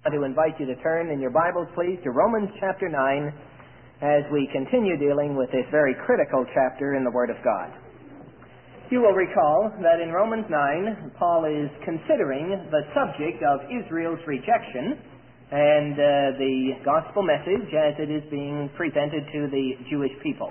I want to invite you to turn in your Bibles, please, to Romans chapter 9 as we continue dealing with this very critical chapter in the Word of God. You will recall that in Romans 9, Paul is considering the subject of Israel's rejection and the gospel message as it is being presented to the Jewish people.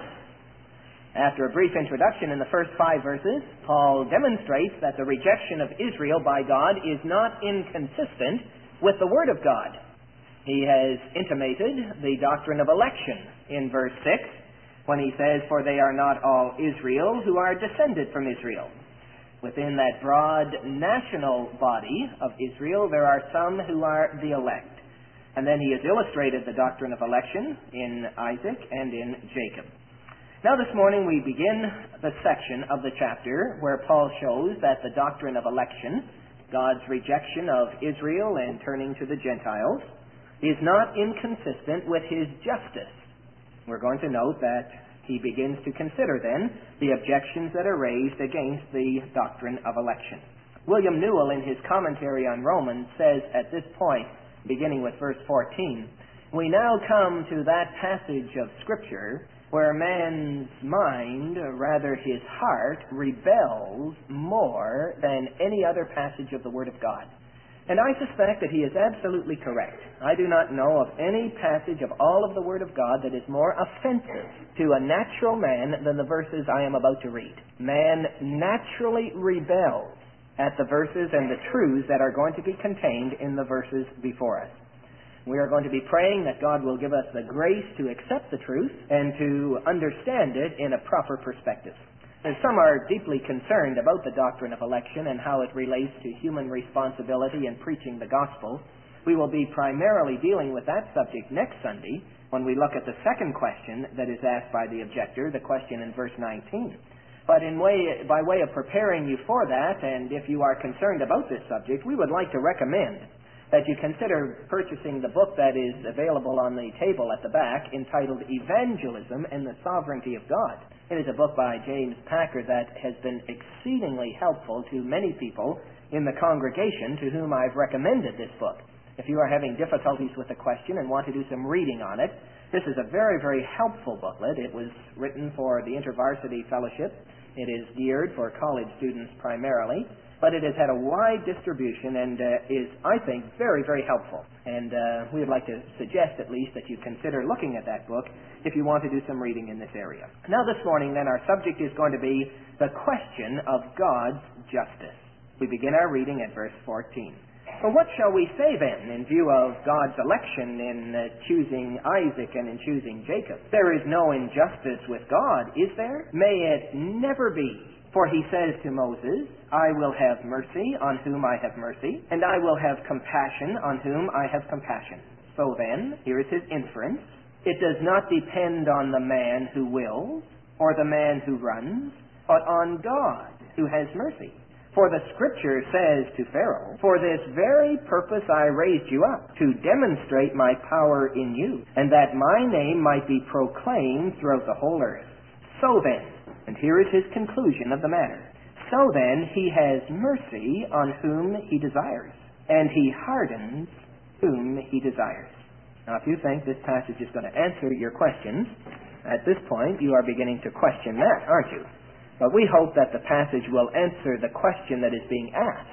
After a brief introduction in the first 5 verses, Paul demonstrates that the rejection of Israel by God is not inconsistent with the Word of God. He has intimated the doctrine of election in verse 6 when he says, "For they are not all Israel who are descended from Israel." Within that broad national body of Israel, there are some who are the elect. And then he has illustrated the doctrine of election in Isaac and in Jacob. Now this morning we begin the section of the chapter where Paul shows that the doctrine of election, God's rejection of Israel and turning to the Gentiles, is not inconsistent with His justice. We're going to note that he begins to consider then the objections that are raised against the doctrine of election. William Newell, in his commentary on Romans, says at this point, beginning with verse 14, "We now come to that passage of Scripture where man's mind, or rather his heart, rebels more than any other passage of the Word of God." And I suspect that he is absolutely correct. I do not know of any passage of all of the Word of God that is more offensive to a natural man than the verses I am about to read. Man naturally rebels at the verses and the truths that are going to be contained in the verses before us. We are going to be praying that God will give us the grace to accept the truth and to understand it in a proper perspective. And some are deeply concerned about the doctrine of election and how it relates to human responsibility in preaching the gospel. We will be primarily dealing with that subject next Sunday when we look at the second question that is asked by the objector, the question in verse 19. But by way of preparing you for that, and if you are concerned about this subject, we would like to recommend that you consider purchasing the book that is available on the table at the back entitled Evangelism and the Sovereignty of God. It is a book by James Packer that has been exceedingly helpful to many people in the congregation to whom I've recommended this book. If you are having difficulties with the question and want to do some reading on it, this is a very, very helpful booklet. It was written for the InterVarsity Fellowship. It is geared for college students primarily, but it has had a wide distribution and is, I think, very, very helpful. And we would like to suggest at least that you consider looking at that book if you want to do some reading in this area. Now this morning then our subject is going to be the question of God's justice. We begin our reading at verse 14. "Well, what shall we say then in view of God's election in choosing Isaac and in choosing Jacob? There is no injustice with God, is there? May it never be. For he says to Moses, 'I will have mercy on whom I have mercy, and I will have compassion on whom I have compassion.' So then," here is his inference, "it does not depend on the man who wills or the man who runs, but on God who has mercy. For the Scripture says to Pharaoh, 'For this very purpose I raised you up, to demonstrate my power in you, and that my name might be proclaimed throughout the whole earth.' So then," and here is his conclusion of the matter, "so then he has mercy on whom he desires, and he hardens whom he desires." Now if you think this passage is going to answer your questions, at this point you are beginning to question that, aren't you? But we hope that the passage will answer the question that is being asked.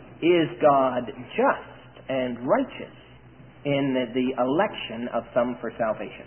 Is God just and righteous in the election of some for salvation?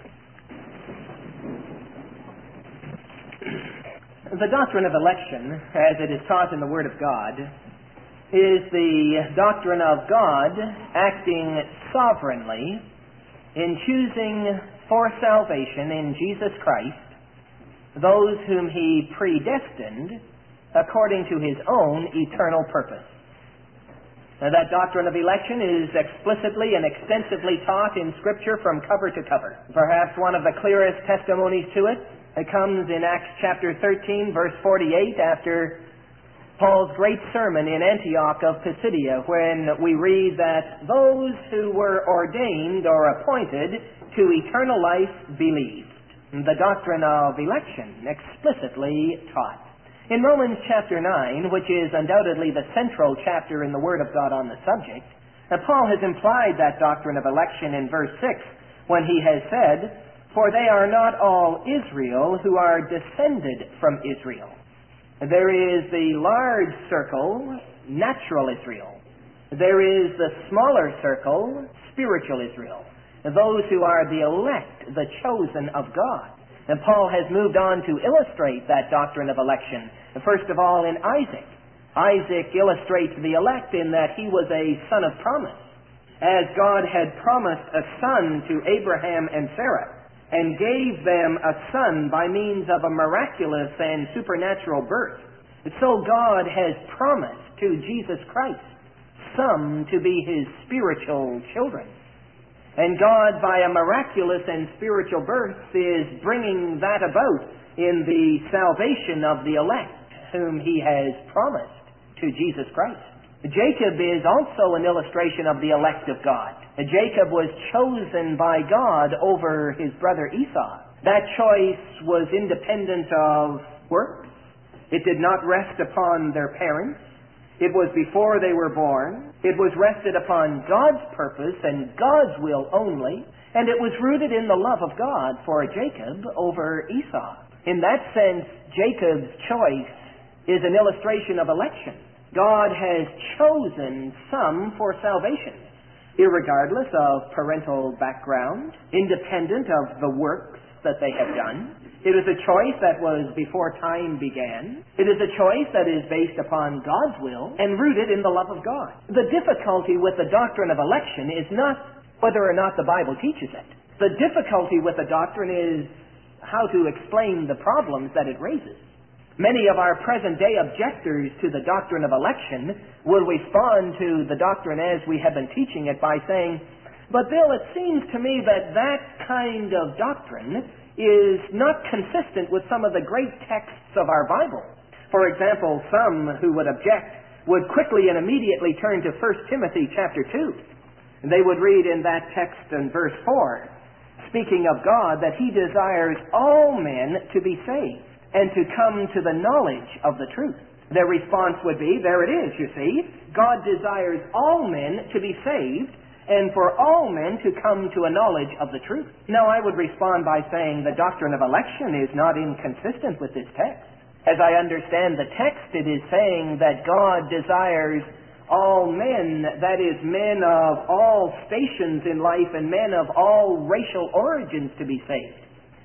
The doctrine of election, as it is taught in the Word of God, is the doctrine of God acting sovereignly in choosing for salvation in Jesus Christ those whom He predestined according to His own eternal purpose. Now, that doctrine of election is explicitly and extensively taught in Scripture from cover to cover. Perhaps one of the clearest testimonies to it comes in Acts chapter 13, verse 48, after Paul's great sermon in Antioch of Pisidia, when we read that those who were ordained or appointed to eternal life believed. The doctrine of election explicitly taught. In Romans chapter 9, which is undoubtedly the central chapter in the Word of God on the subject, Now, Paul has implied that doctrine of election in verse 6 when he has said, "For they are not all Israel who are descended from Israel." There is the large circle, natural Israel. There is the smaller circle, spiritual Israel. Those who are the elect, the chosen of God. And Paul has moved on to illustrate that doctrine of election. First of all, in Isaac. Isaac illustrates the elect in that he was a son of promise. As God had promised a son to Abraham and Sarah, and gave them a son by means of a miraculous and supernatural birth, so God has promised to Jesus Christ some to be his spiritual children. And God, by a miraculous and spiritual birth, is bringing that about in the salvation of the elect, whom he has promised to Jesus Christ. Jacob is also an illustration of the elect of God. Jacob was chosen by God over his brother Esau. That choice was independent of works. It did not rest upon their parents. It was before they were born. It was rested upon God's purpose and God's will only, and it was rooted in the love of God for Jacob over Esau. In that sense, Jacob's choice is an illustration of election. God has chosen some for salvation, irregardless of parental background, independent of the works that they have done. It is a choice that was before time began. It is a choice that is based upon God's will and rooted in the love of God. The difficulty with the doctrine of election is not whether or not the Bible teaches it. The difficulty with the doctrine is how to explain the problems that it raises. Many of our present-day objectors to the doctrine of election will respond to the doctrine as we have been teaching it by saying, "But Bill, it seems to me that that kind of doctrine is not consistent with some of the great texts of our Bible." For example, some who would object would quickly and immediately turn to 1 Timothy chapter 2. And they would read in that text in verse 4, speaking of God, that he desires all men to be saved and to come to the knowledge of the truth. Their response would be, there it is, you see. God desires all men to be saved and for all men to come to a knowledge of the truth. Now, I would respond by saying the doctrine of election is not inconsistent with this text. As I understand the text, it is saying that God desires all men, that is, men of all stations in life and men of all racial origins to be saved.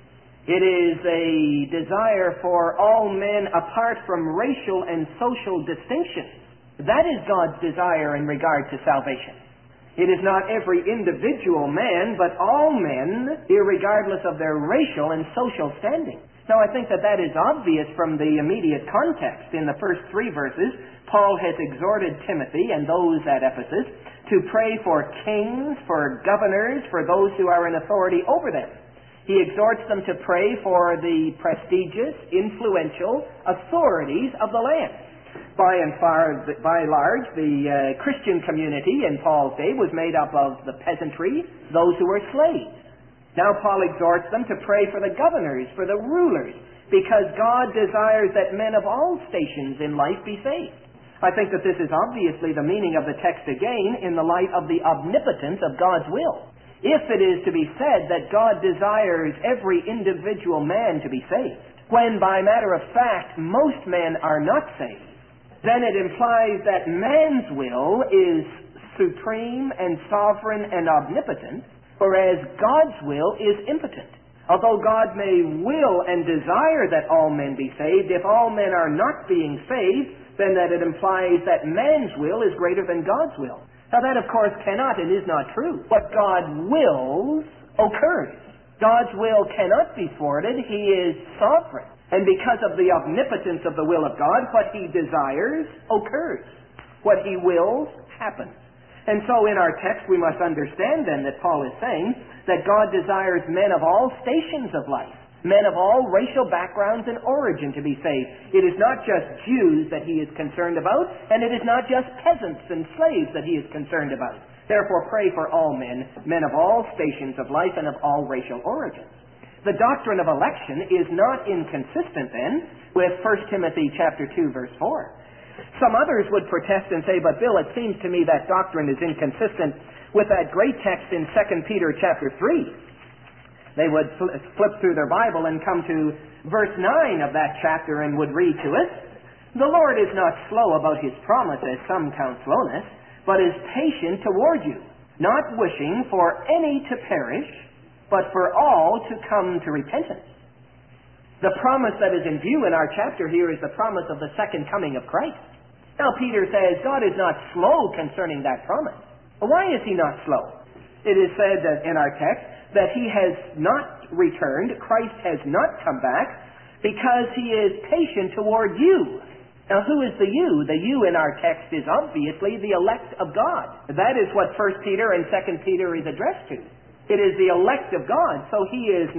It is a desire for all men apart from racial and social distinctions. That is God's desire in regard to salvation. It is not every individual man, but all men, irregardless of their racial and social standing. Now, I think that that is obvious from the immediate context. In the first 3 verses, Paul has exhorted Timothy and those at Ephesus to pray for kings, for governors, for those who are in authority over them. He exhorts them to pray for the prestigious, influential authorities of the land. By and large, the Christian community in Paul's day was made up of the peasantry, those who were slaves. Now Paul exhorts them to pray for the governors, for the rulers, because God desires that men of all stations in life be saved. I think that this is obviously the meaning of the text again in the light of the omnipotence of God's will. If it is to be said that God desires every individual man to be saved, when by matter of fact most men are not saved, then it implies that man's will is supreme and sovereign and omnipotent, whereas God's will is impotent. Although God may will and desire that all men be saved, if all men are not being saved, then that it implies that man's will is greater than God's will. Now that, of course, cannot and is not true. What God wills occurs. God's will cannot be thwarted. He is sovereign. And because of the omnipotence of the will of God, what He desires occurs. What He wills happens. And so in our text we must understand then that Paul is saying that God desires men of all stations of life, men of all racial backgrounds and origin to be saved. It is not just Jews that He is concerned about, and it is not just peasants and slaves that He is concerned about. Therefore pray for all men, men of all stations of life and of all racial origins. The doctrine of election is not inconsistent then with 1 Timothy chapter 2 verse 4. Some others would protest and say, but Bill, it seems to me that doctrine is inconsistent with that great text in 2 Peter chapter 3. They would flip through their Bible and come to verse 9 of that chapter and would read to us, "The Lord is not slow about his promise, as some count slowness, but is patient toward you, not wishing for any to perish, but for all to come to repentance." The promise that is in view in our chapter here is the promise of the second coming of Christ. Now Peter says God is not slow concerning that promise. Why is he not slow? It is said that in our text that he has not returned, Christ has not come back, because he is patient toward you. Now who is the you? The you in our text is obviously the elect of God. That is what 1 Peter and 2 Peter is addressed to. It is the elect of God, so he is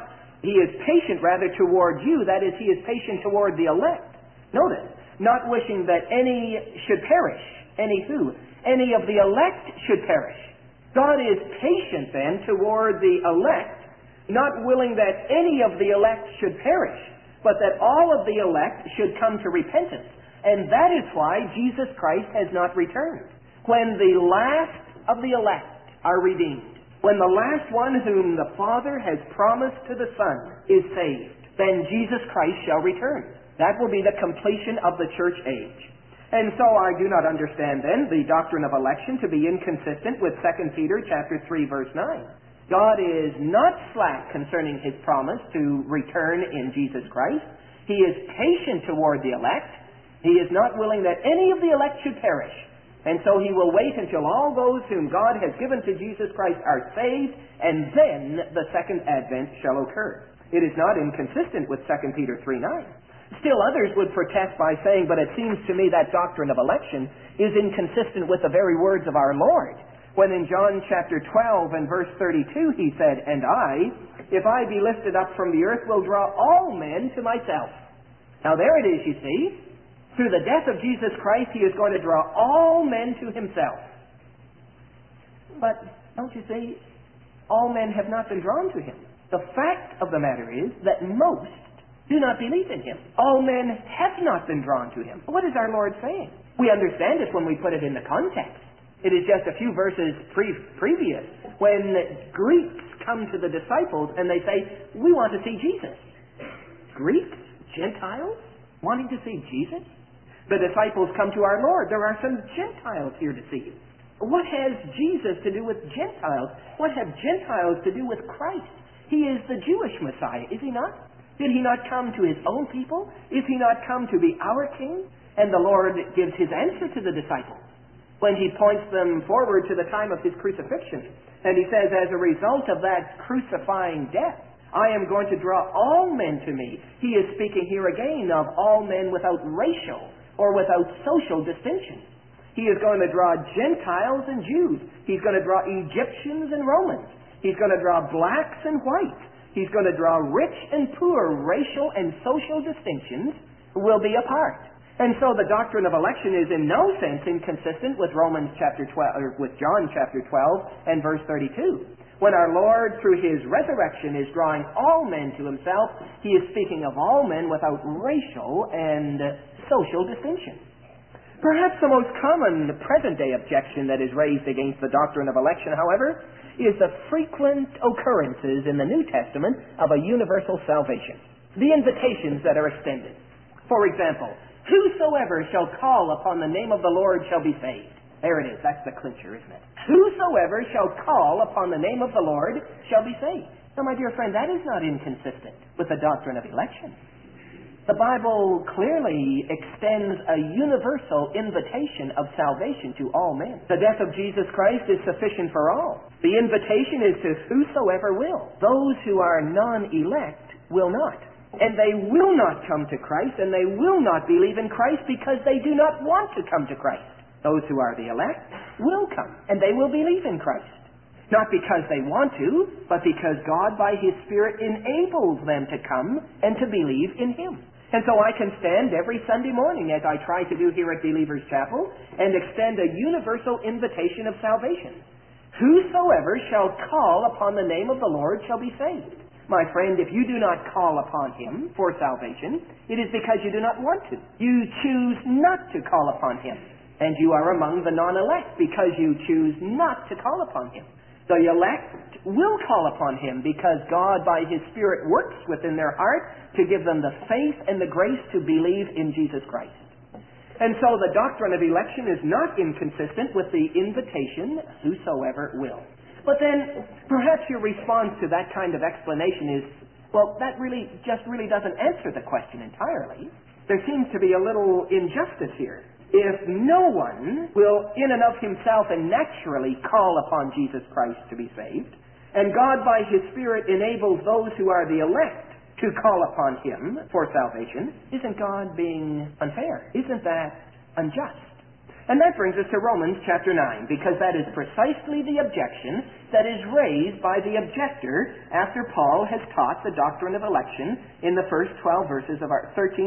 patient rather toward you, that is, he is patient toward the elect. Notice, not wishing that any should perish. Any who? Any of the elect should perish. God is patient then toward the elect, not willing that any of the elect should perish, but that all of the elect should come to repentance. And that is why Jesus Christ has not returned. When the last of the elect are redeemed, when the last one whom the Father has promised to the Son is saved, then Jesus Christ shall return. That will be the completion of the church age. And so I do not understand then the doctrine of election to be inconsistent with 2 Peter chapter 3 verse 9. God is not slack concerning his promise to return in Jesus Christ. He is patient toward the elect. He is not willing that any of the elect should perish. And so he will wait until all those whom God has given to Jesus Christ are saved, and then the second advent shall occur. It is not inconsistent with 2 Peter 3:9. Still others would protest by saying, but it seems to me that doctrine of election is inconsistent with the very words of our Lord, when in John chapter 12 and verse 32 he said, "And I, if I be lifted up from the earth, will draw all men to myself." Now there it is, you see. Through the death of Jesus Christ, he is going to draw all men to himself. But, don't you see, all men have not been drawn to him. The fact of the matter is that most do not believe in him. All men have not been drawn to him. What is our Lord saying? We understand it when we put it in the context. It is just a few verses previous when Greeks come to the disciples and they say, "We want to see Jesus." Greeks? Gentiles? Wanting to see Jesus? The disciples come to our Lord. There are some Gentiles here to see you. What has Jesus to do with Gentiles? What have Gentiles to do with Christ? He is the Jewish Messiah, is he not? Did he not come to his own people? Is he not come to be our King? And the Lord gives his answer to the disciples when he points them forward to the time of his crucifixion. And he says, as a result of that crucifying death, I am going to draw all men to me. He is speaking here again of all men without racial or without social distinction. He is going to draw Gentiles and Jews. He's going to draw Egyptians and Romans. He's going to draw blacks and whites. He's going to draw rich and poor. Racial and social distinctions will be apart. And so the doctrine of election is in no sense inconsistent with Romans chapter 12, or with John chapter 12 and verse 32. When our Lord, through his resurrection, is drawing all men to himself, he is speaking of all men without racial and social distinction. Perhaps the most common present-day objection that is raised against the doctrine of election, however, is the frequent occurrences in the New Testament of a universal salvation. The invitations that are extended. For example, whosoever shall call upon the name of the Lord shall be saved. There it is. That's the clincher, isn't it? Whosoever shall call upon the name of the Lord shall be saved. Now, my dear friend, that is not inconsistent with the doctrine of election. The Bible clearly extends a universal invitation of salvation to all men. The death of Jesus Christ is sufficient for all. The invitation is to whosoever will. Those who are non-elect will not. And they will not come to Christ, and they will not believe in Christ because they do not want to come to Christ. Those who are the elect will come, and they will believe in Christ. Not because they want to, but because God, by his Spirit, enables them to come and to believe in him. And so I can stand every Sunday morning, as I try to do here at Believers Chapel, and extend a universal invitation of salvation. Whosoever shall call upon the name of the Lord shall be saved. My friend, if you do not call upon Him for salvation, it is because you do not want to. You choose not to call upon Him. And you are among the non-elect because you choose not to call upon Him. The elect will call upon Him because God, by His Spirit, works within their heart to give them the faith and the grace to believe in Jesus Christ. And so the doctrine of election is not inconsistent with the invitation, whosoever will. But then, perhaps your response to that kind of explanation is, well, that really doesn't answer the question entirely. There seems to be a little injustice here. If no one will, in and of himself and naturally, call upon Jesus Christ to be saved, and God by His Spirit enables those who are the elect to call upon Him for salvation, isn't God being unfair? Isn't that unjust? And that brings us to Romans chapter 9, because that is precisely the objection that is raised by the objector after Paul has taught the doctrine of election in the first 13 verses of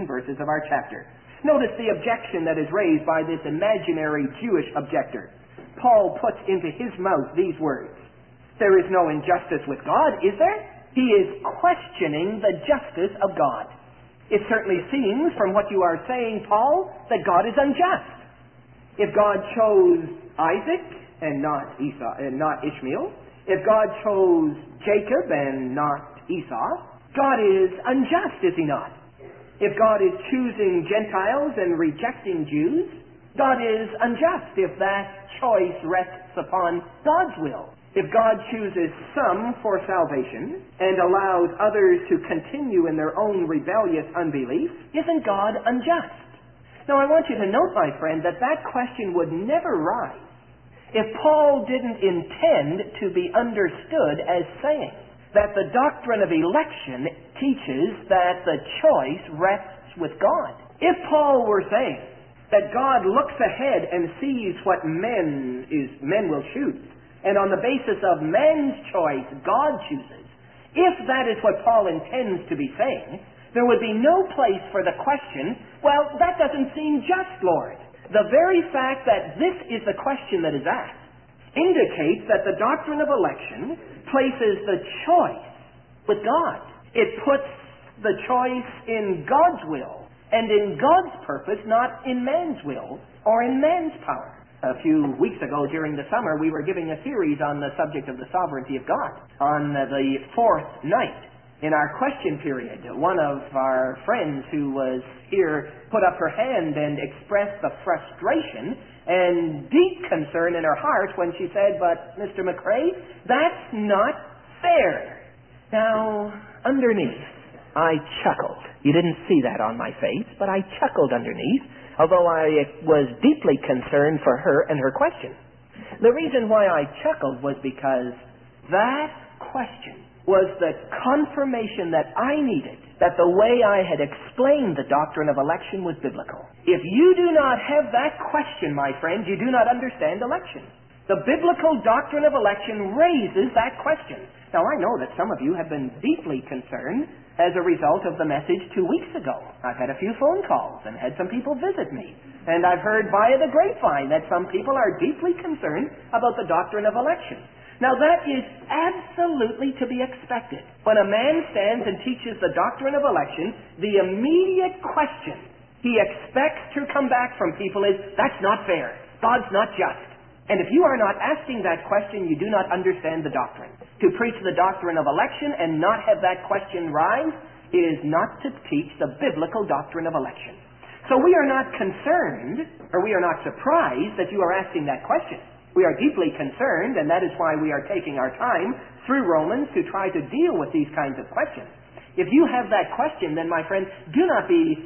our chapter. Notice the objection that is raised by this imaginary Jewish objector. Paul puts into his mouth these words: "There is no injustice with God, is there?" He is questioning the justice of God. It certainly seems from what you are saying, Paul, that God is unjust. If God chose Isaac and not Ishmael, if God chose Jacob and not Esau, God is unjust, is He not? If God is choosing Gentiles and rejecting Jews, God is unjust if that choice rests upon God's will. If God chooses some for salvation and allows others to continue in their own rebellious unbelief, isn't God unjust? Now I want you to note, my friend, that question would never rise if Paul didn't intend to be understood as saying that the doctrine of election teaches that the choice rests with God. If Paul were saying that God looks ahead and sees what men will choose, and on the basis of man's choice, God chooses, if that is what Paul intends to be saying, there would be no place for the question, well, that doesn't seem just, Lord. The very fact that this is the question that is asked indicates that the doctrine of election places the choice with God. It puts the choice in God's will and in God's purpose, not in man's will or in man's power. A few weeks ago during the summer, we were giving a series on the subject of the sovereignty of God. On the fourth night in our question period, one of our friends who was here put up her hand and expressed the frustration and deep concern in her heart when she said, "But, Mr. McRae, that's not fair." Now, underneath, I chuckled. You didn't see that on my face, but I chuckled underneath, although I was deeply concerned for her and her question. The reason why I chuckled was because that question was the confirmation that I needed that the way I had explained the doctrine of election was biblical. If you do not have that question, my friend, you do not understand election. The biblical doctrine of election raises that question. Now, I know that some of you have been deeply concerned as a result of the message 2 weeks ago. I've had a few phone calls and had some people visit me. And I've heard via the grapevine that some people are deeply concerned about the doctrine of election. Now, that is absolutely to be expected. When a man stands and teaches the doctrine of election, the immediate question he expects to come back from people is, "That's not fair. God's not just." And if you are not asking that question, you do not understand the doctrine. To preach the doctrine of election and not have that question rise is not to teach the biblical doctrine of election. So we are not concerned, or we are not surprised that you are asking that question. We are deeply concerned, and that is why we are taking our time through Romans to try to deal with these kinds of questions. If you have that question, then, my friend, do not be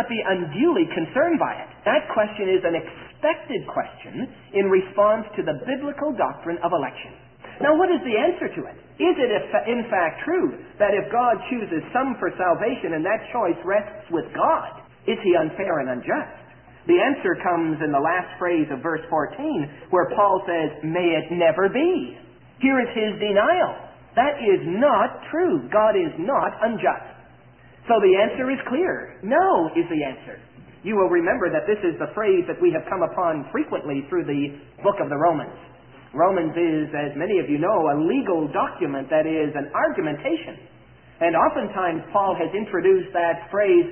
unduly concerned by it. That question is an expected question in response to the biblical doctrine of election. Now, what is the answer to it? Is it in fact true that if God chooses some for salvation and that choice rests with God, is He unfair and unjust? The answer comes in the last phrase of verse 14, where Paul says, "May it never be." Here is his denial. That is not true. God is not unjust. So the answer is clear. No is the answer. You will remember that this is the phrase that we have come upon frequently through the book of the Romans. Romans is, as many of you know, a legal document that is an argumentation. And oftentimes Paul has introduced that phrase,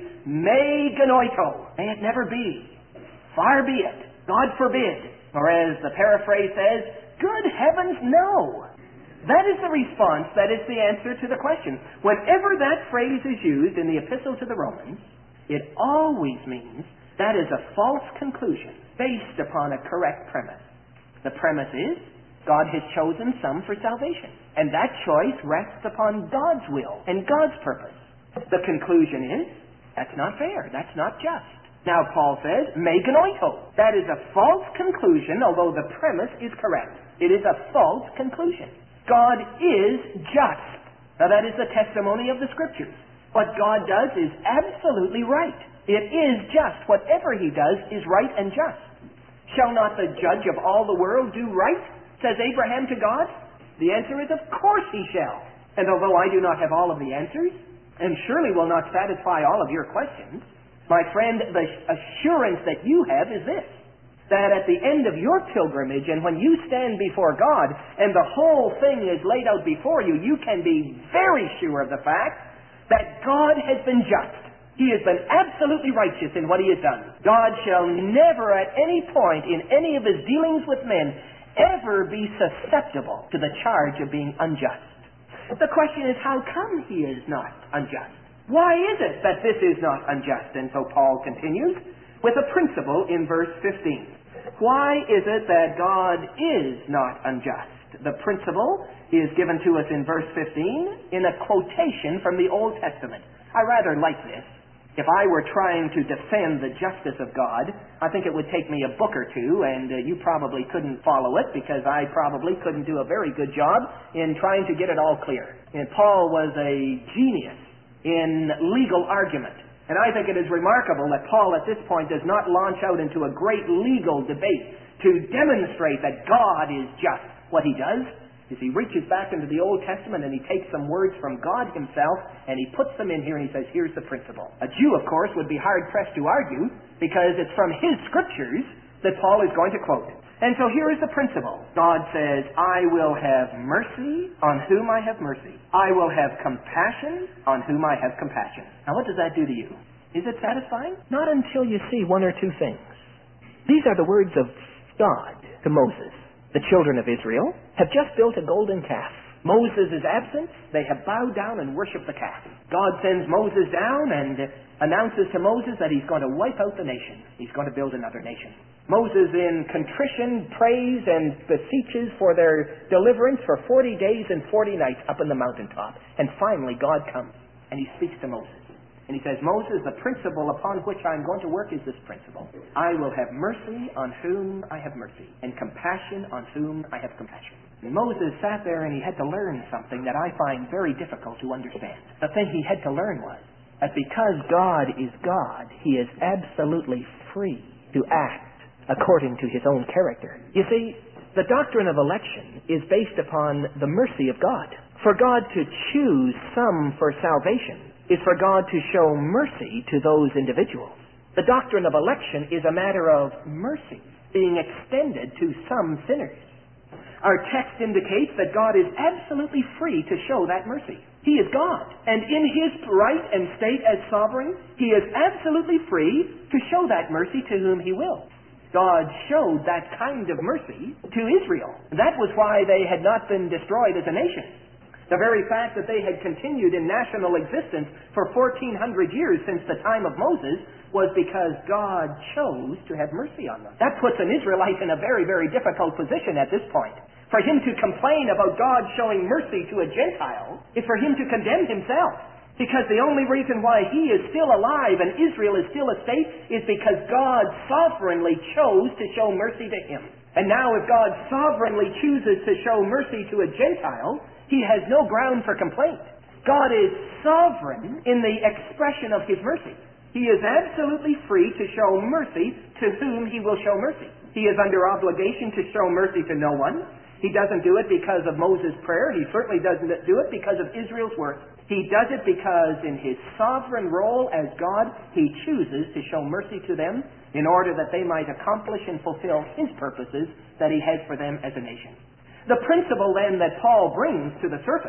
me genoito, may it never be, far be it, God forbid. Or as the paraphrase says, good heavens, no. That is the response, that is the answer to the question. Whenever that phrase is used in the Epistle to the Romans, it always means that is a false conclusion based upon a correct premise. The premise is, God has chosen some for salvation, and that choice rests upon God's will and God's purpose. The conclusion is, that's not fair, that's not just. Now Paul says, me genoito. That is a false conclusion, although the premise is correct. It is a false conclusion. God is just. Now that is the testimony of the Scriptures. What God does is absolutely right. It is just. Whatever He does is right and just. Shall not the judge of all the world do right? Says Abraham to God. The answer is, of course He shall. And although I do not have all of the answers, and surely will not satisfy all of your questions, my friend, the assurance that you have is this, that at the end of your pilgrimage, and when you stand before God, and the whole thing is laid out before you, you can be very sure of the fact that God has been just. He has been absolutely righteous in what He has done. God shall never at any point in any of His dealings with men ever be susceptible to the charge of being unjust. The question is, how come He is not unjust? Why is it that this is not unjust? And so Paul continues with a principle in verse 15. Why is it that God is not unjust? The principle is given to us in verse 15 in a quotation from the Old Testament. I rather like this. If I were trying to defend the justice of God, I think it would take me a book or two, and you probably couldn't follow it because I probably couldn't do a very good job in trying to get it all clear. And Paul was a genius in legal argument. And I think it is remarkable that Paul at this point does not launch out into a great legal debate to demonstrate that God is just. What he does is he reaches back into the Old Testament and he takes some words from God Himself and he puts them in here and he says, here's the principle. A Jew, of course, would be hard-pressed to argue because it's from his Scriptures that Paul is going to quote. And so here is the principle. God says, I will have mercy on whom I have mercy. I will have compassion on whom I have compassion. Now what does that do to you? Is it satisfying? Not until you see one or two things. These are the words of God to Moses. The children of Israel have just built a golden calf. Moses is absent. They have bowed down and worshipped the calf. God sends Moses down and announces to Moses that He's going to wipe out the nation. He's going to build another nation. Moses in contrition prays and beseeches for their deliverance for 40 days and 40 nights up in the mountaintop. And finally God comes and He speaks to Moses. And He says, Moses, the principle upon which I'm going to work is this principle. I will have mercy on whom I have mercy, and compassion on whom I have compassion. And Moses sat there and he had to learn something that I find very difficult to understand. The thing he had to learn was that because God is God, He is absolutely free to act according to His own character. You see, the doctrine of election is based upon the mercy of God. For God to choose some for salvation is for God to show mercy to those individuals. The doctrine of election is a matter of mercy being extended to some sinners. Our text indicates that God is absolutely free to show that mercy. He is God, and in His right and state as sovereign, He is absolutely free to show that mercy to whom He will. God showed that kind of mercy to Israel. That was why they had not been destroyed as a nation. The very fact that they had continued in national existence for 1,400 years since the time of Moses was because God chose to have mercy on them. That puts an Israelite in a very, very difficult position at this point. For him to complain about God showing mercy to a Gentile is for him to condemn himself. Because the only reason why he is still alive and Israel is still a state is because God sovereignly chose to show mercy to him. And now if God sovereignly chooses to show mercy to a Gentile, He has no ground for complaint. God is sovereign in the expression of His mercy. He is absolutely free to show mercy to whom He will show mercy. He is under obligation to show mercy to no one. He doesn't do it because of Moses' prayer. He certainly doesn't do it because of Israel's work. He does it because in His sovereign role as God, He chooses to show mercy to them in order that they might accomplish and fulfill His purposes that He has for them as a nation. The principle then that Paul brings to the surface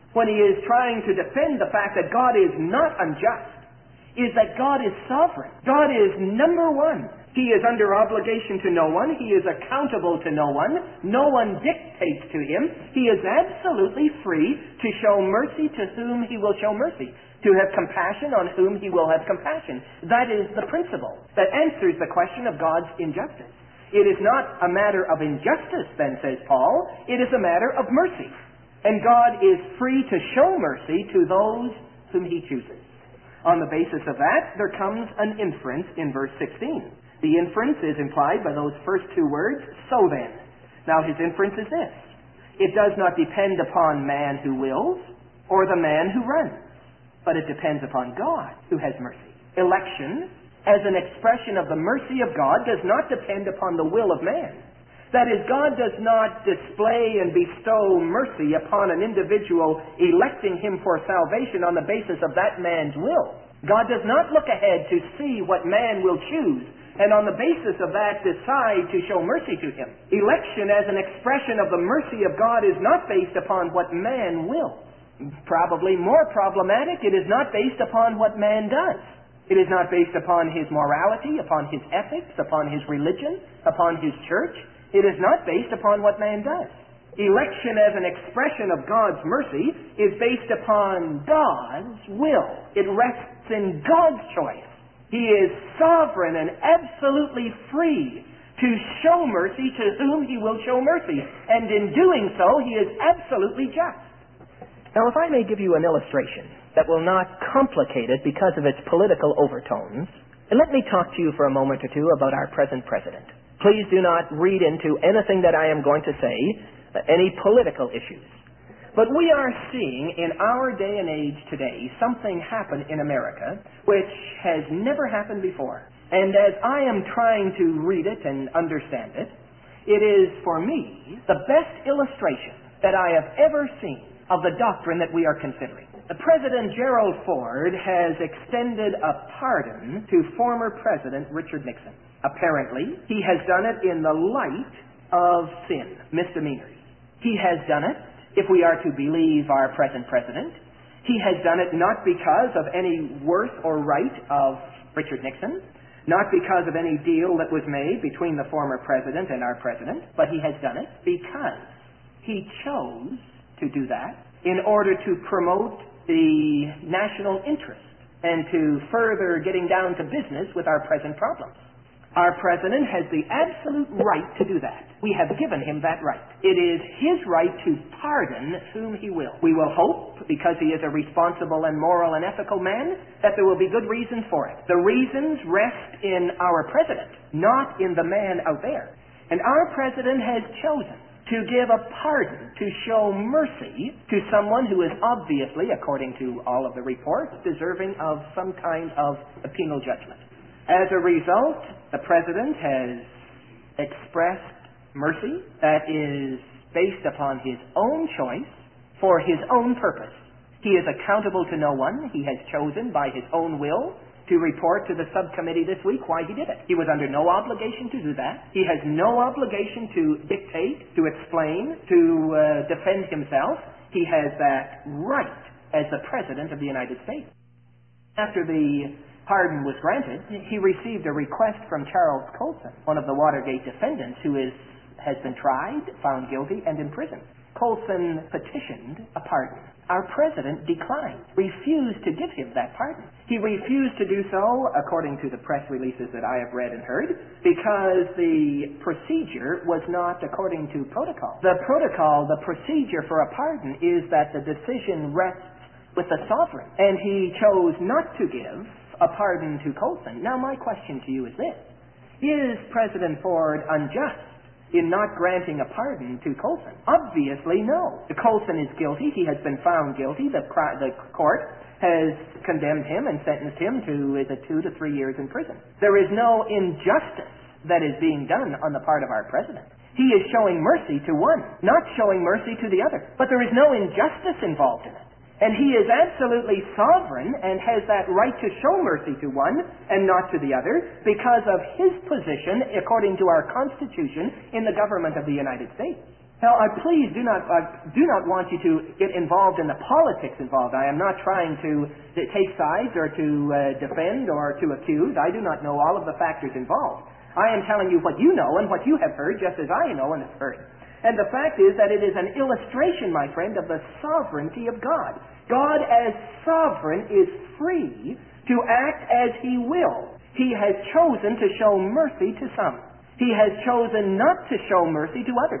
when he is trying to defend the fact that God is not unjust, is that God is sovereign. God is number one. He is under obligation to no one. He is accountable to no one. No one dictates to him. He is absolutely free to show mercy to whom he will show mercy, to have compassion on whom he will have compassion. That is the principle that answers the question of God's injustice. It is not a matter of injustice, then, says Paul. It is a matter of mercy. And God is free to show mercy to those whom he chooses. On the basis of that, there comes an inference in verse 16. The inference is implied by those first two words, so then. Now his inference is this: it does not depend upon man who wills or the man who runs, but it depends upon God who has mercy. Election, as an expression of the mercy of God, does not depend upon the will of man. That is, God does not display and bestow mercy upon an individual, electing him for salvation on the basis of that man's will. God does not look ahead to see what man will choose, and on the basis of that decide to show mercy to him. Election as an expression of the mercy of God is not based upon what man wills. Probably more problematic, it is not based upon what man does. It is not based upon his morality, upon his ethics, upon his religion, upon his church. It is not based upon what man does. Election as an expression of God's mercy is based upon God's will. It rests in God's choice. He is sovereign and absolutely free to show mercy to whom he will show mercy. And in doing so, he is absolutely just. Now, if I may give you an illustration that will not complicate it because of its political overtones, and let me talk to you for a moment or two about our present president. Please do not read into anything that I am going to say any political issues. But we are seeing in our day and age today something happen in America which has never happened before. And as I am trying to read it and understand it, it is for me the best illustration that I have ever seen of the doctrine that we are considering. President Gerald Ford has extended a pardon to former President Richard Nixon. Apparently, he has done it in the light of sin, misdemeanors. He has done it, if we are to believe our present president, he has done it not because of any worth or right of Richard Nixon, not because of any deal that was made between the former president and our president, but he has done it because he chose to do that in order to promote the national interest and to further getting down to business with our present problems. Our president has the absolute right to do that. We have given him that right. It is his right to pardon whom he will. We will hope, because he is a responsible and moral and ethical man, that there will be good reasons for it. The reasons rest in our president, not in the man out there. And our president has chosen to give a pardon, to show mercy to someone who is obviously, according to all of the reports, deserving of some kind of a penal judgment. As a result, the president has expressed mercy that is based upon his own choice for his own purpose. He is accountable to no one. He has chosen by his own will to report to the subcommittee this week why he did it. He was under no obligation to do that. He has no obligation to dictate, to explain, to defend himself. He has that right as the President of the United States. After the pardon was granted, he received a request from Charles Colson, one of the Watergate defendants who has been tried, found guilty, and imprisoned. Colson petitioned a pardon. Our president declined, refused to give him that pardon. He refused to do so, according to the press releases that I have read and heard, because the procedure was not according to protocol. The protocol, the procedure for a pardon is that the decision rests with the sovereign, and he chose not to give a pardon to Colson. Now, my question to you is this: is President Ford unjust in not granting a pardon to Colson? Obviously, no. Colson is guilty. He has been found guilty. The court has condemned him and sentenced him to 2 to 3 years in prison. There is no injustice that is being done on the part of our president. He is showing mercy to one, not showing mercy to the other. But there is no injustice involved in it. And he is absolutely sovereign and has that right to show mercy to one and not to the other because of his position according to our Constitution in the government of the United States. Now, I do not want you to get involved in the politics involved. I am not trying to take sides or to defend or to accuse. I do not know all of the factors involved. I am telling you what you know and what you have heard, just as I know and have heard. And the fact is that it is an illustration, my friend, of the sovereignty of God. God, as sovereign, is free to act as He will. He has chosen to show mercy to some. He has chosen not to show mercy to others.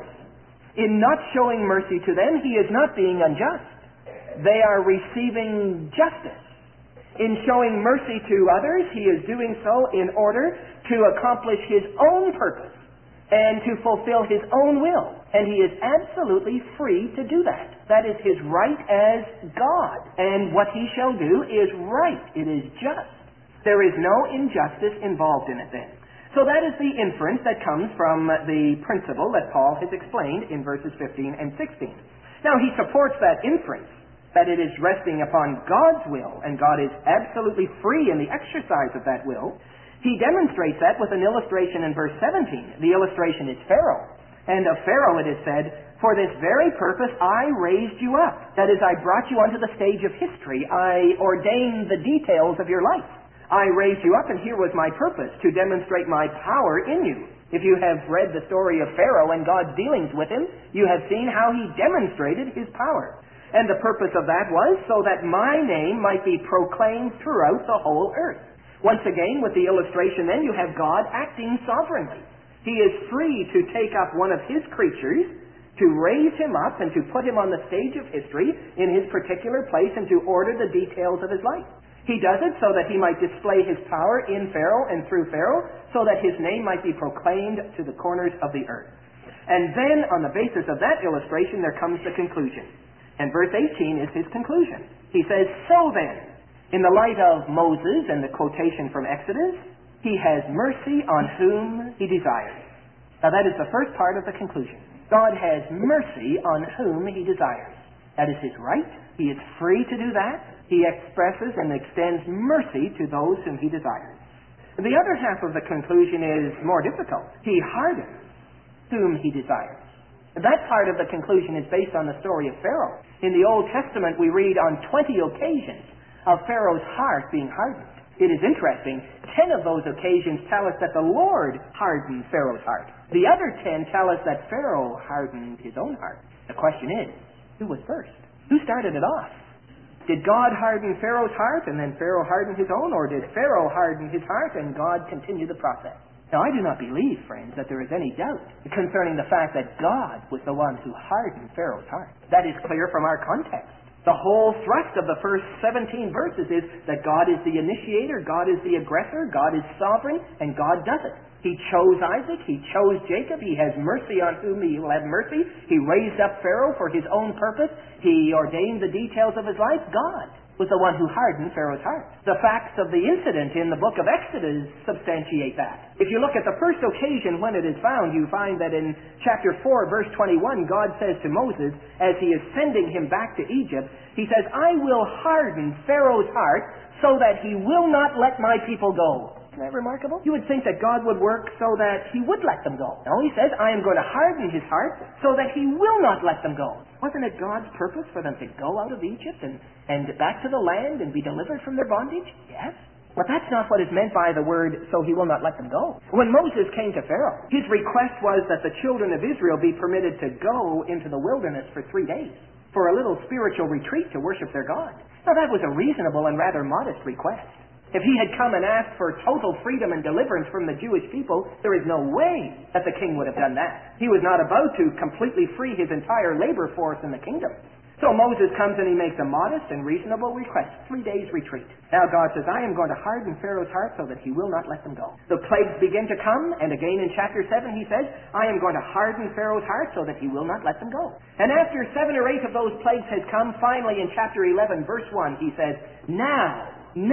In not showing mercy to them, He is not being unjust. They are receiving justice. In showing mercy to others, He is doing so in order to accomplish His own purpose and to fulfill His own will. And He is absolutely free to do that. That is His right as God. And what He shall do is right. It is just. There is no injustice involved in it then. So that is the inference that comes from the principle that Paul has explained in verses 15 and 16. Now, he supports that inference, that it is resting upon God's will, and God is absolutely free in the exercise of that will. He demonstrates that with an illustration in verse 17. The illustration is Pharaoh. And of Pharaoh it is said, "For this very purpose I raised you up." That is, I brought you onto the stage of history. I ordained the details of your life. I raised you up, and here was my purpose, to demonstrate my power in you. If you have read the story of Pharaoh and God's dealings with him, you have seen how he demonstrated his power. And the purpose of that was so that my name might be proclaimed throughout the whole earth. Once again, with the illustration then, you have God acting sovereignly. He is free to take up one of His creatures, to raise him up and to put him on the stage of history in his particular place and to order the details of his life. He does it so that He might display His power in Pharaoh and through Pharaoh, so that His name might be proclaimed to the corners of the earth. And then, on the basis of that illustration, there comes the conclusion. And verse 18 is his conclusion. He says, "So then, in the light of Moses and the quotation from Exodus, He has mercy on whom He desires." Now that is the first part of the conclusion. God has mercy on whom He desires. That is His right. He is free to do that. He expresses and extends mercy to those whom He desires. The other half of the conclusion is more difficult. He hardens whom He desires. That part of the conclusion is based on the story of Pharaoh. In the Old Testament, we read on 20 occasions of Pharaoh's heart being hardened. It is interesting. 10 of those occasions tell us that the Lord hardened Pharaoh's heart. The other 10 tell us that Pharaoh hardened his own heart. The question is, who was first? Who started it off? Did God harden Pharaoh's heart and then Pharaoh harden his own, or did Pharaoh harden his heart and God continue the process? Now, I do not believe, friends, that there is any doubt concerning the fact that God was the one who hardened Pharaoh's heart. That is clear from our context. The whole thrust of the first 17 verses is that God is the initiator, God is the aggressor, God is sovereign, and God does it. He chose Isaac, He chose Jacob, He has mercy on whom He will have mercy. He raised up Pharaoh for His own purpose. He ordained the details of his life. God was the one who hardened Pharaoh's heart. The facts of the incident in the book of Exodus substantiate that. If you look at the first occasion when it is found, you find that in chapter 4, verse 21, God says to Moses, as He is sending him back to Egypt, He says, "I will harden Pharaoh's heart so that he will not let my people go." Isn't that remarkable? You would think that God would work so that He would let them go. No, He says, "I am going to harden his heart so that he will not let them go." Wasn't it God's purpose for them to go out of Egypt and back to the land and be delivered from their bondage? Yes. But that's not what is meant by the word, "so He will not let them go." When Moses came to Pharaoh, his request was that the children of Israel be permitted to go into the wilderness for 3 days for a little spiritual retreat to worship their God. Now that was a reasonable and rather modest request. If he had come and asked for total freedom and deliverance from the Jewish people, there is no way that the king would have done that. He was not about to completely free his entire labor force in the kingdom. So Moses comes and he makes a modest and reasonable request, 3 days retreat. Now God says, "I am going to harden Pharaoh's heart so that he will not let them go." The plagues begin to come, and again in chapter 7 he says, "I am going to harden Pharaoh's heart so that he will not let them go." And after 7 or 8 of those plagues has come, finally in chapter 11, verse 1, he says, Now,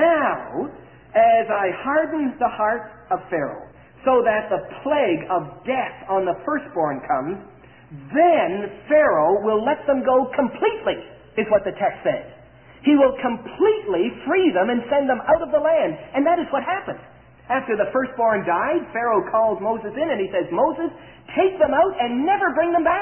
as I harden the heart of Pharaoh, so that the plague of death on the firstborn comes, then Pharaoh will let them go completely, is what the text says. He will completely free them and send them out of the land. And that is what happened. After the firstborn died, Pharaoh calls Moses in and he says, "Moses, take them out and never bring them back."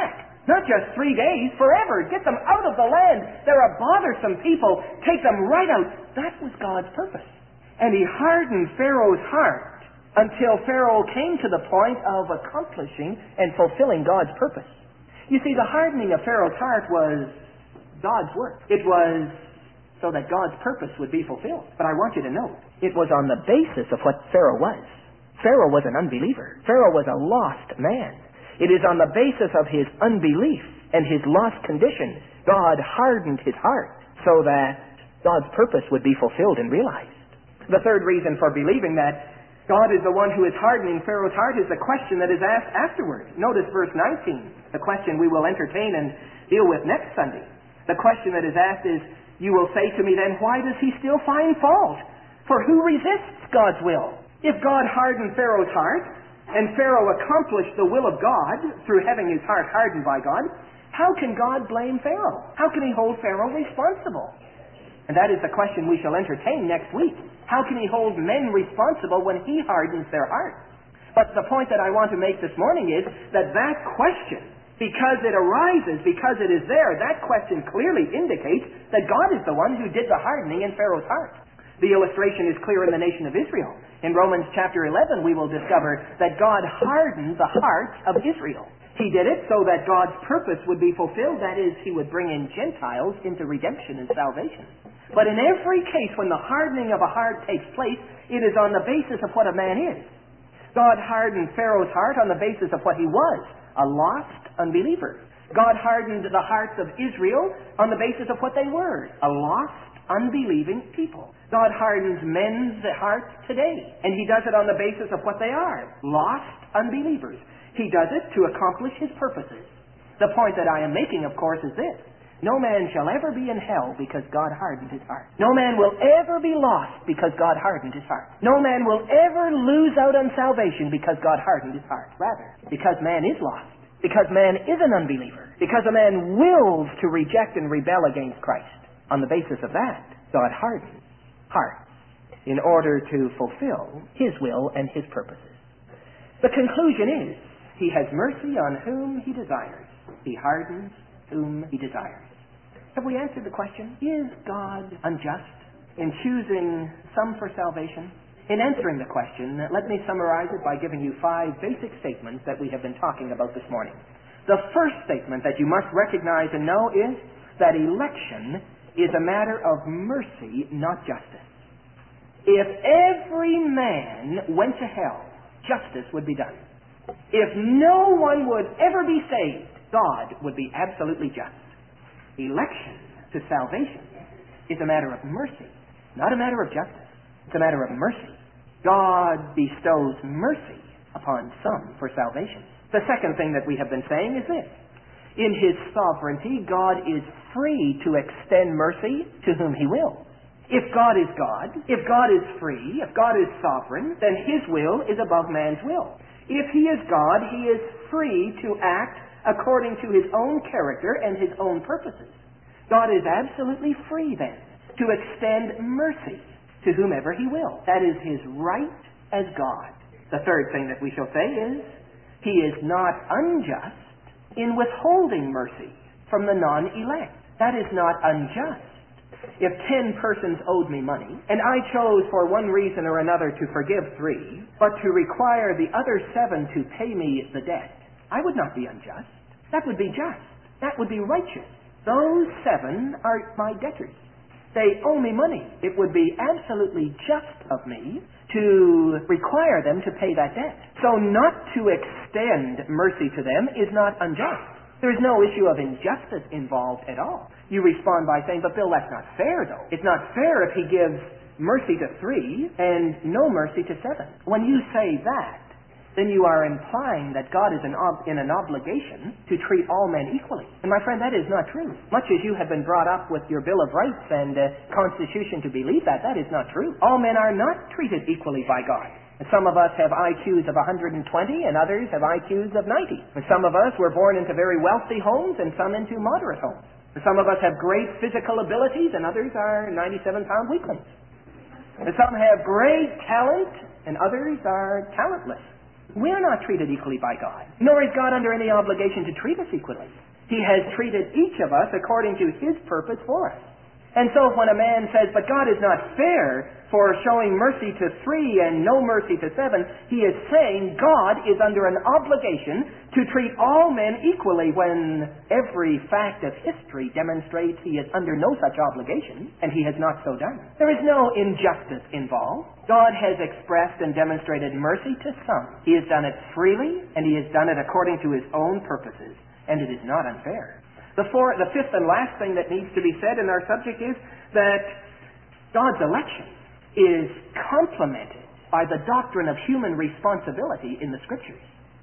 Not just 3 days, forever. Get them out of the land. They're a bothersome people. Take them right out. That was God's purpose. And he hardened Pharaoh's heart until Pharaoh came to the point of accomplishing and fulfilling God's purpose. You see, the hardening of Pharaoh's heart was God's work. It was so that God's purpose would be fulfilled. But I want you to note, it was on the basis of what Pharaoh was. Pharaoh was an unbeliever. Pharaoh was a lost man. It is on the basis of his unbelief and his lost condition, God hardened his heart so that God's purpose would be fulfilled and realized. The third reason for believing that God is the one who is hardening Pharaoh's heart is the question that is asked afterward. Notice verse 19, the question we will entertain and deal with next Sunday. The question that is asked is, you will say to me then, why does he still find fault? For who resists God's will? If God hardened Pharaoh's heart, and Pharaoh accomplished the will of God through having his heart hardened by God, how can God blame Pharaoh? How can he hold Pharaoh responsible? And that is the question we shall entertain next week. How can he hold men responsible when he hardens their hearts? But the point that I want to make this morning is that question, because it arises, because it is there, that question clearly indicates that God is the one who did the hardening in Pharaoh's heart. The illustration is clear in the nation of Israel. In Romans chapter 11, we will discover that God hardened the hearts of Israel. He did it so that God's purpose would be fulfilled. That is, he would bring in Gentiles into redemption and salvation. But in every case when the hardening of a heart takes place, it is on the basis of what a man is. God hardened Pharaoh's heart on the basis of what he was, a lost unbeliever. God hardened the hearts of Israel on the basis of what they were, a lost, unbelieving people. God hardens men's hearts today, and he does it on the basis of what they are, lost unbelievers. He does it to accomplish his purposes. The point that I am making, of course, is this. No man shall ever be in hell because God hardened his heart. No man will ever be lost because God hardened his heart. No man will ever lose out on salvation because God hardened his heart. Rather, because man is lost, because man is an unbeliever, because a man wills to reject and rebel against Christ. On the basis of that, God hardens hearts in order to fulfill his will and his purposes. The conclusion is, he has mercy on whom he desires. He hardens whom he desires. Have we answered the question? Is God unjust in choosing some for salvation? In answering the question, let me summarize it by giving you 5 basic statements that we have been talking about this morning. The first statement that you must recognize and know is that election is a matter of mercy, not justice. If every man went to hell, justice would be done. If no one would ever be saved, God would be absolutely just. Election to salvation is a matter of mercy, not a matter of justice. It's a matter of mercy. God bestows mercy upon some for salvation. The second thing that we have been saying is this. In his sovereignty, God is free to extend mercy to whom he will. If God is God, if God is free, if God is sovereign, then his will is above man's will. If he is God, he is free to act according to his own character and his own purposes. God is absolutely free then to extend mercy to whomever he will. That is his right as God. The third thing that we shall say is, he is not unjust in withholding mercy from the non-elect. That is not unjust. If 10 persons owed me money, and I chose for one reason or another to forgive 3, but to require the other 7 to pay me the debt, I would not be unjust. That would be just. That would be righteous. Those 7 are my debtors. They owe me money. It would be absolutely just of me to require them to pay that debt. So not to extend mercy to them is not unjust. There is no issue of injustice involved at all. You respond by saying, but Bill, that's not fair though. It's not fair if he gives mercy to 3 and no mercy to 7. When you say that, then you are implying that God is in an obligation to treat all men equally. And my friend, that is not true. Much as you have been brought up with your Bill of Rights and Constitution to believe that, that is not true. All men are not treated equally by God. And some of us have IQs of 120 and others have IQs of 90. And some of us were born into very wealthy homes and some into moderate homes. And some of us have great physical abilities and others are 97-pound weaklings. And some have great talent and others are talentless. We are not treated equally by God, nor is God under any obligation to treat us equally. He has treated each of us according to His purpose for us. And so when a man says, but God is not fair for showing mercy to 3 and no mercy to 7, he is saying God is under an obligation to treat all men equally when every fact of history demonstrates He is under no such obligation, and He has not so done. There is no injustice involved. God has expressed and demonstrated mercy to some. He has done it freely, and He has done it according to His own purposes, and it is not unfair. The fifth and last thing that needs to be said in our subject is that God's election is complemented by the doctrine of human responsibility in the Scriptures.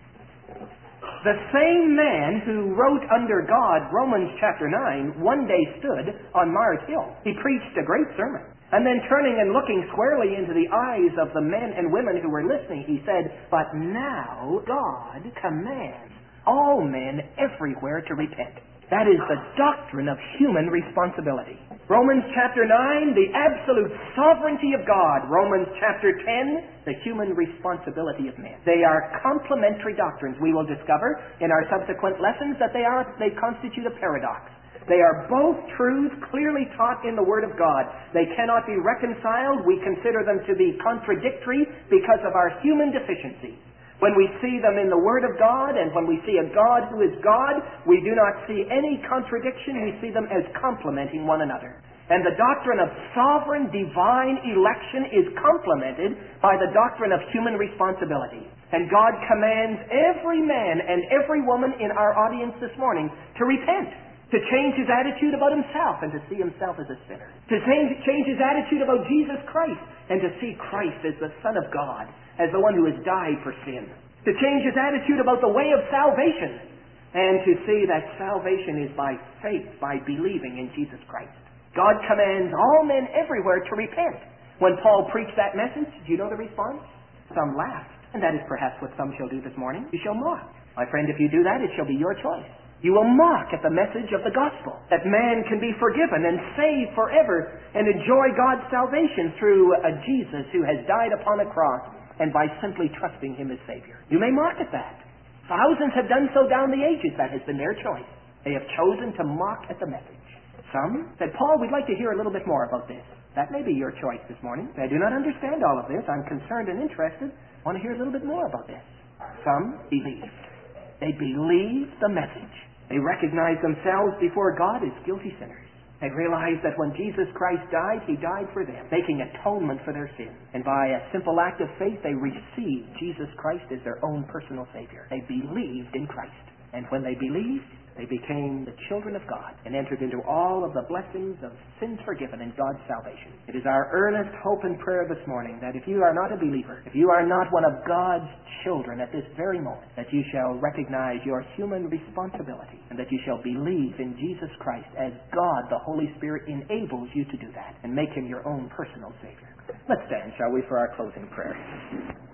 The same man who wrote under God Romans chapter 9 one day stood on Mars Hill. He preached a great sermon. And then turning and looking squarely into the eyes of the men and women who were listening, he said, but now God commands all men everywhere to repent. That is the doctrine of human responsibility. Romans chapter 9, the absolute sovereignty of God. Romans chapter 10, the human responsibility of men. They are complementary doctrines. We will discover in our subsequent lessons that they constitute a paradox. They are both truths clearly taught in the Word of God. They cannot be reconciled. We consider them to be contradictory because of our human deficiency. When we see them in the Word of God, and when we see a God who is God, we do not see any contradiction. We see them as complementing one another. And the doctrine of sovereign divine election is complemented by the doctrine of human responsibility. And God commands every man and every woman in our audience this morning to repent, to change his attitude about himself and to see himself as a sinner, to change his attitude about Jesus Christ and to see Christ as the Son of God, as the one who has died for sin, to change his attitude about the way of salvation and to see that salvation is by faith, by believing in Jesus Christ. God commands all men everywhere to repent. When Paul preached that message, do you know the response? Some laughed, and that is perhaps what some shall do this morning. You shall mock. My friend, if you do that, it shall be your choice. You will mock at the message of the gospel, that man can be forgiven and saved forever and enjoy God's salvation through a Jesus who has died upon a cross and by simply trusting Him as Savior. You may mock at that. Thousands have done so down the ages. That has been their choice. They have chosen to mock at the message. Some said, Paul, we'd like to hear a little bit more about this. That may be your choice this morning. I do not understand all of this. I'm concerned and interested. I want to hear a little bit more about this. Some believed. They believed the message. They recognized themselves before God as guilty sinners. They realized that when Jesus Christ died, He died for them, making atonement for their sins. And by a simple act of faith, they received Jesus Christ as their own personal Savior. They believed in Christ. And when they believed, they became the children of God and entered into all of the blessings of sins forgiven and God's salvation. It is our earnest hope and prayer this morning that if you are not a believer, if you are not one of God's children at this very moment, that you shall recognize your human responsibility and that you shall believe in Jesus Christ as God, the Holy Spirit, enables you to do that and make Him your own personal Savior. Let's stand, shall we, for our closing prayer.